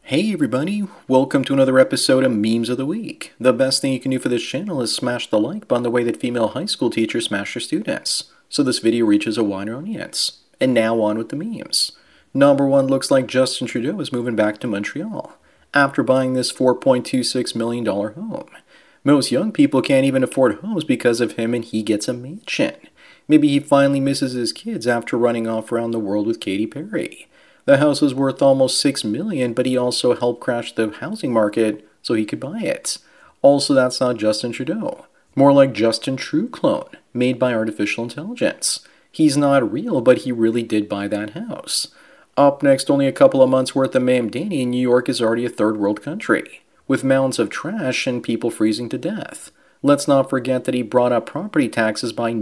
Hey everybody, welcome to another episode of Memes of the Week. The best thing you can do for this channel is smash the like button the way that female high school teachers smash their students, so this video reaches a wider audience. And now on with the memes. Number one looks like Justin Trudeau is moving back to Montreal after buying this $4.26 million home. Most young people can't even afford homes because of him, and he gets a mansion. Maybe he finally misses his kids after running off around the world with Katy Perry. The house was worth almost $6 million, but he also helped crash the housing market so he could buy it. Also, that's not Justin Trudeau. More like Justin True clone, made by artificial intelligence. He's not real, but he really did buy that house. Up next, only a couple of months worth of Mamdani in New York is already a third world country, with mountains of trash and people freezing to death. Let's not forget that he brought up property taxes by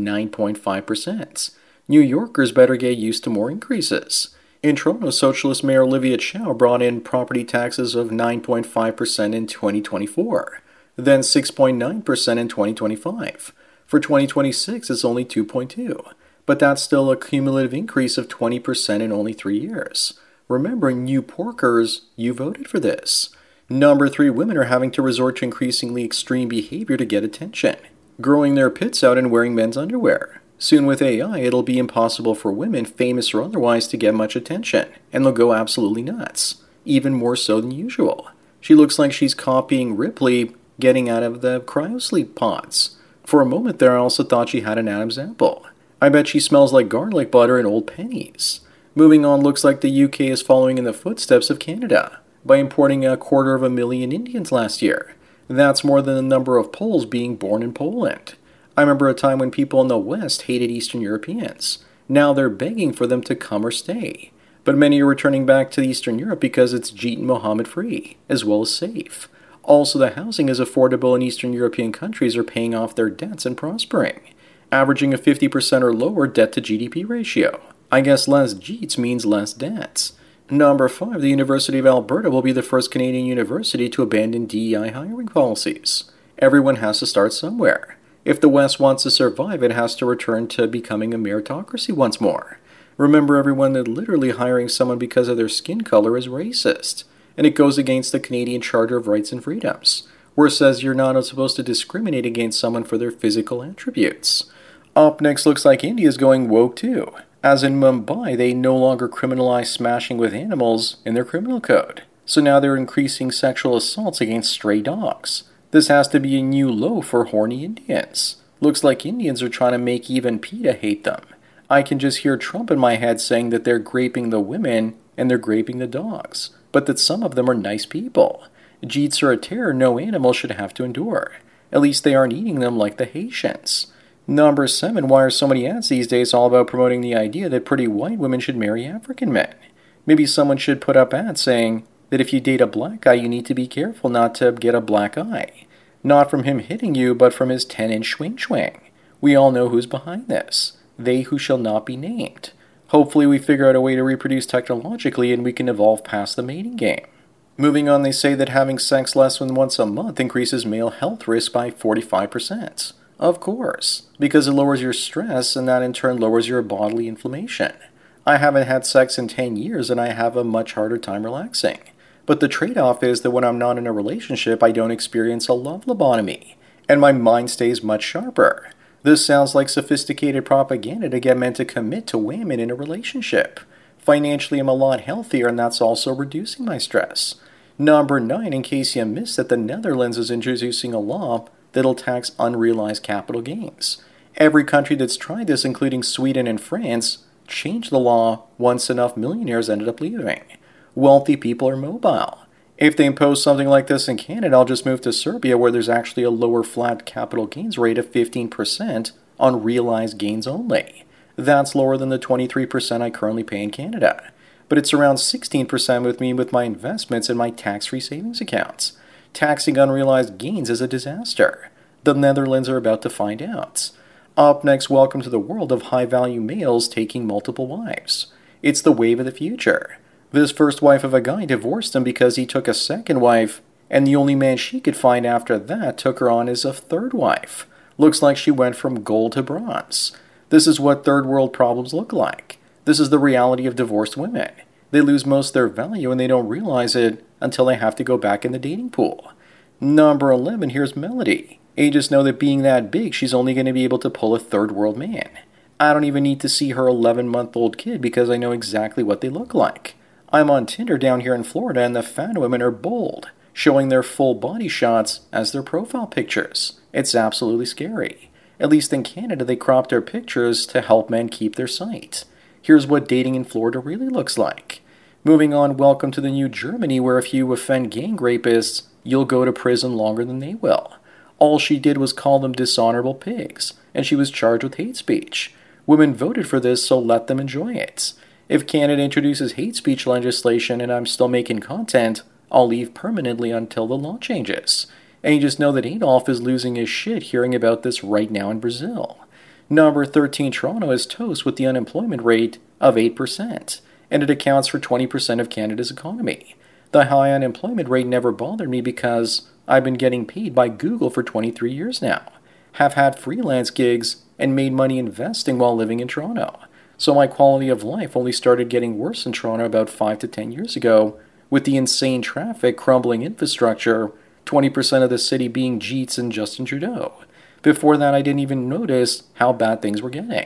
9.5%. New Yorkers better get used to more increases. In Toronto, Socialist Mayor Olivia Chow brought in property taxes of 9.5% in 2024, then 6.9% in 2025. For 2026, it's only 2.2%, but that's still a cumulative increase of 20% in only 3 years. Remember, New Porkers, you voted for this. Number 3, women are having to resort to increasingly extreme behavior to get attention, growing their pits out and wearing men's underwear. Soon with AI, it'll be impossible for women, famous or otherwise, to get much attention, and they'll go absolutely nuts, even more so than usual. She looks like she's copying Ripley getting out of the cryosleep pods. For a moment there, I also thought she had an Adam's apple. I bet she smells like garlic butter and old pennies. Moving on, looks like the UK is following in the footsteps of Canada by importing 250,000 Indians last year. That's more than the number of Poles being born in Poland. I remember a time when people in the West hated Eastern Europeans. Now they're begging for them to come or stay. But many are returning back to Eastern Europe because it's Jeet and Mohammed free, as well as safe. Also, the housing is affordable, and Eastern European countries are paying off their debts and prospering, averaging a 50% or lower debt to GDP ratio. I guess less Jeets means less debts. Number 5, the University of Alberta will be the first Canadian university to abandon DEI hiring policies. Everyone has to start somewhere. If the West wants to survive, it has to return to becoming a meritocracy once more. Remember, everyone, that literally hiring someone because of their skin color is racist, and it goes against the Canadian Charter of Rights and Freedoms, where it says you're not supposed to discriminate against someone for their physical attributes. Up next, looks like India is going woke too, as in Mumbai they no longer criminalize smashing with animals in their criminal code, so now they're increasing sexual assaults against stray dogs. This has to be a new low for horny Indians. Looks like Indians are trying to make even PETA hate them. I can just hear Trump in my head saying that they're graping the women and they're graping the dogs, but that some of them are nice people. Jeets are a terror no animal should have to endure. At least they aren't eating them like the Haitians. Number 7, why are so many ads these days all about promoting the idea that pretty white women should marry African men? Maybe someone should put up ads saying that if you date a black guy, you need to be careful not to get a black eye. Not from him hitting you, but from his 10-inch swing. We all know who's behind this. They who shall not be named. Hopefully we figure out a way to reproduce technologically and we can evolve past the mating game. Moving on, they say that having sex less than once a month increases male health risk by 45%. Of course, because it lowers your stress and that in turn lowers your bodily inflammation. I haven't had sex in 10 years and I have a much harder time relaxing. But the trade-off is that when I'm not in a relationship, I don't experience a love lobotomy, and my mind stays much sharper. This sounds like sophisticated propaganda to get men to commit to women in a relationship. Financially, I'm a lot healthier, and that's also reducing my stress. Number 9, in case you missed it, the Netherlands is introducing a law that'll tax unrealized capital gains. Every country that's tried this, including Sweden and France, changed the law once enough millionaires ended up leaving. Wealthy people are mobile. If they impose something like this in Canada, I'll just move to Serbia, where there's actually a lower flat capital gains rate of 15% on realized gains only. That's lower than the 23% I currently pay in Canada. But it's around 16% with me with my investments and my tax-free savings accounts. Taxing unrealized gains is a disaster. The Netherlands are about to find out. Up next, welcome to the world of high-value males taking multiple wives. It's the wave of the future. This first wife of a guy divorced him because he took a second wife, and the only man she could find after that took her on as a third wife. Looks like she went from gold to bronze. This is what third world problems look like. This is the reality of divorced women. They lose most of their value and they don't realize it until they have to go back in the dating pool. Number 11, here's Melody. Ages know that being that big, she's only going to be able to pull a third world man. I don't even need to see her 11-month-old kid because I know exactly what they look like. I'm on Tinder down here in Florida and the fat women are bold, showing their full body shots as their profile pictures. It's absolutely scary. At least in Canada, they crop their pictures to help men keep their sight. Here's what dating in Florida really looks like. Moving on, welcome to the new Germany, where if you offend gang rapists, you'll go to prison longer than they will. All she did was call them dishonorable pigs, and she was charged with hate speech. Women voted for this, so let them enjoy it. If Canada introduces hate speech legislation and I'm still making content, I'll leave permanently until the law changes. And you just know that Adolf is losing his shit hearing about this right now in Brazil. Number 13, Toronto is toast with the unemployment rate of 8%, and it accounts for 20% of Canada's economy. The high unemployment rate never bothered me because I've been getting paid by Google for 23 years now, have had freelance gigs, and made money investing while living in Toronto. So my quality of life only started getting worse in Toronto about 5 to 10 years ago, with the insane traffic, crumbling infrastructure, 20% of the city being Jeets and Justin Trudeau. Before that, I didn't even notice how bad things were getting.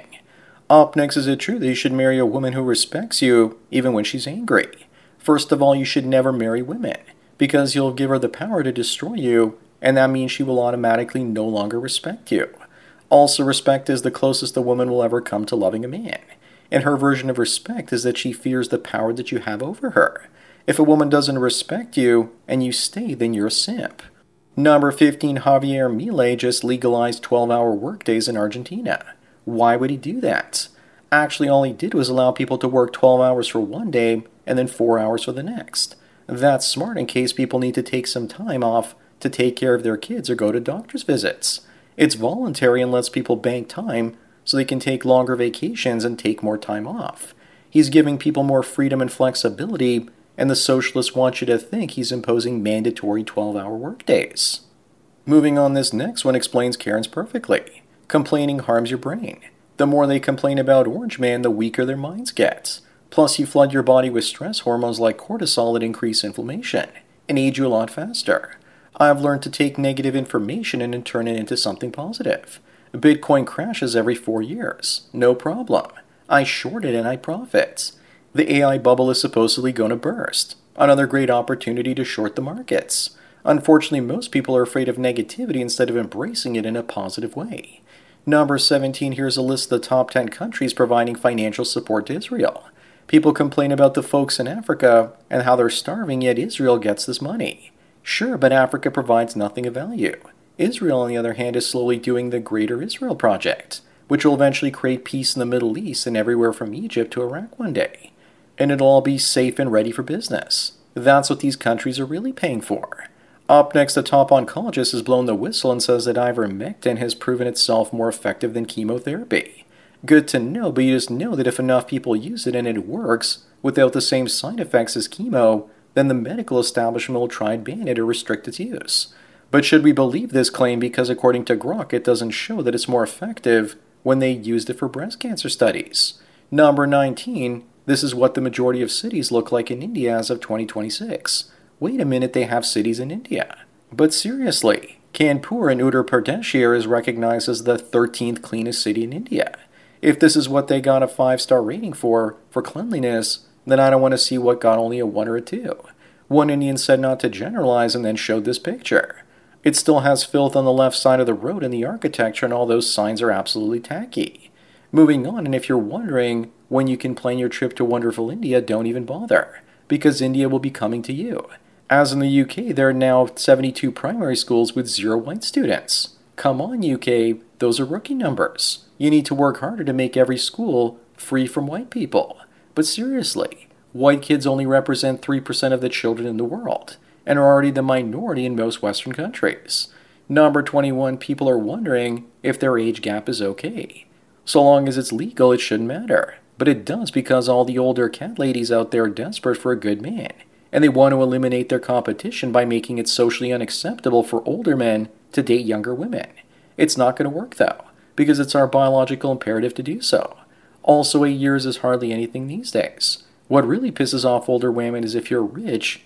Up next, is it true that you should marry a woman who respects you even when she's angry? First of all, you should never marry women, because you'll give her the power to destroy you, and that means she will automatically no longer respect you. Also, respect is the closest a woman will ever come to loving a man, and her version of respect is that she fears the power that you have over her. If a woman doesn't respect you and you stay, then you're a simp. Number 15, Javier Milei just legalized 12-hour workdays in Argentina. Why would he do that? Actually, all he did was allow people to work 12 hours for one day and then 4 hours for the next. That's smart in case people need to take some time off to take care of their kids or go to doctor's visits. It's voluntary and lets people bank time so they can take longer vacations and take more time off. He's giving people more freedom and flexibility, and the socialists want you to think he's imposing mandatory 12-hour workdays. Moving on, this next one explains Karens perfectly. Complaining harms your brain. The more they complain about Orange Man, the weaker their minds get. Plus, you flood your body with stress hormones like cortisol that increase inflammation and age you a lot faster. I've learned to take negative information and then turn it into something positive. Bitcoin crashes every 4 years. No problem. I short it and I profit. The AI bubble is supposedly going to burst. Another great opportunity to short the markets. Unfortunately, most people are afraid of negativity instead of embracing it in a positive way. Number 17, here's a list of the top 10 countries providing financial support to Israel. People complain about the folks in Africa and how they're starving, yet Israel gets this money. Sure, but Africa provides nothing of value. Israel, on the other hand, is slowly doing the Greater Israel Project, which will eventually create peace in the Middle East and everywhere from Egypt to Iraq one day. And it'll all be safe and ready for business. That's what these countries are really paying for. Up next, a top oncologist has blown the whistle and says that ivermectin has proven itself more effective than chemotherapy. Good to know, but you just know that if enough people use it and it works without the same side effects as chemo, then the medical establishment will try and ban it or restrict its use. But should we believe this claim because according to Grok, it doesn't show that it's more effective when they used it for breast cancer studies? Number 19, this is what the majority of cities look like in India as of 2026. Wait a minute, they have cities in India. But seriously, Kanpur in Uttar Pradesh here is recognized as the 13th cleanest city in India. If this is what they got a 5-star rating for cleanliness, then I don't want to see what got only a 1 or a 2. One Indian said not to generalize and then showed this picture. It still has filth on the left side of the road and the architecture and all those signs are absolutely tacky. Moving on, and if you're wondering when you can plan your trip to wonderful India, don't even bother, because India will be coming to you. As in the UK, there are now 72 primary schools with 0 white students. Come on, UK, those are rookie numbers. You need to work harder to make every school free from white people. But seriously, white kids only represent 3% of the children in the world, and are already the minority in most Western countries. Number 21, people are wondering if their age gap is okay. So long as it's legal, it shouldn't matter. But it does because all the older cat ladies out there are desperate for a good man. And they want to eliminate their competition by making it socially unacceptable for older men to date younger women. It's not going to work though, because it's our biological imperative to do so. Also, 8 years is hardly anything these days. What really pisses off older women is if you're rich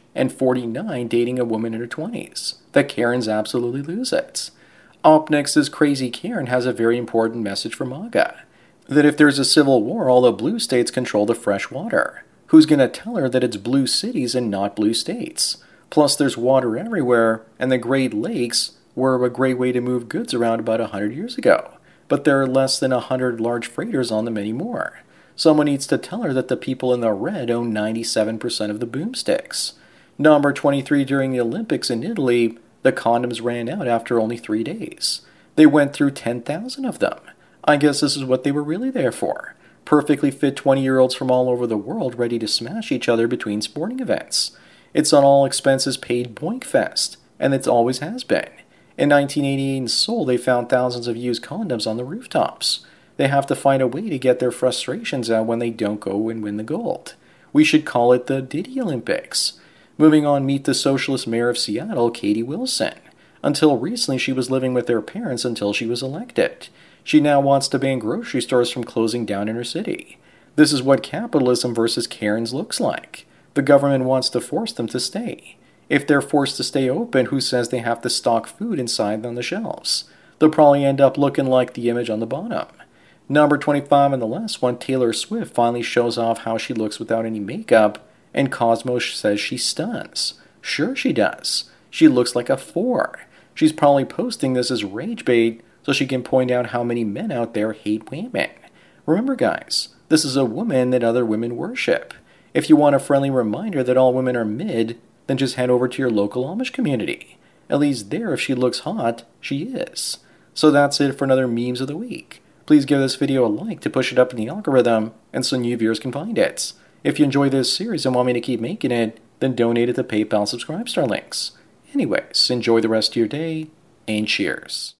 and 49 dating a woman in her 20s. The Karens absolutely lose it. Up next is Crazy Karen has a very important message for MAGA. That if there's a civil war, all the blue states control the fresh water. Who's going to tell her that it's blue cities and not blue states? Plus, there's water everywhere, and the Great Lakes were a great way to move goods around about 100 years ago. But there are less than 100 large freighters on them anymore. Someone needs to tell her that the people in the red own 97% of the boomsticks. Number 23, during the Olympics in Italy, the condoms ran out after only 3 days. They went through 10,000 of them. I guess this is what they were really there for. Perfectly fit 20-year-olds from all over the world ready to smash each other between sporting events. It's an all-expenses-paid boink fest, and it always has been. In 1988 in Seoul, they found thousands of used condoms on the rooftops. They have to find a way to get their frustrations out when they don't go and win the gold. We should call it the Diddy Olympics. Moving on, meet the socialist mayor of Seattle, Katie Wilson. Until recently, she was living with their parents until she was elected. She now wants to ban grocery stores from closing down in her city. This is what capitalism versus Karens looks like. The government wants to force them to stay. If they're forced to stay open, who says they have to stock food inside on the shelves? They'll probably end up looking like the image on the bottom. Number 25 and the last one, Taylor Swift finally shows off how she looks without any makeup, and Cosmo says she stuns. Sure she does. She looks like a 4. She's probably posting this as rage bait so she can point out how many men out there hate women. Remember guys, this is a woman that other women worship. If you want a friendly reminder that all women are mid, then just head over to your local Amish community. At least there, if she looks hot, she is. So that's it for another Memes of the Week. Please give this video a like to push it up in the algorithm and so new viewers can find it. If you enjoy this series and want me to keep making it, then donate at the PayPal Subscribe Star links. Anyways, enjoy the rest of your day, and cheers.